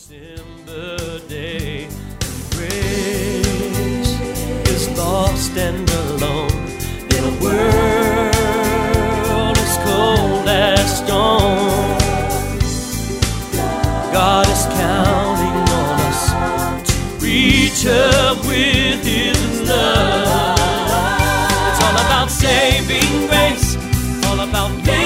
December day, grace is lost and alone in a world as cold as stone. God is counting on us to reach up with His love. It's all about saving grace, all about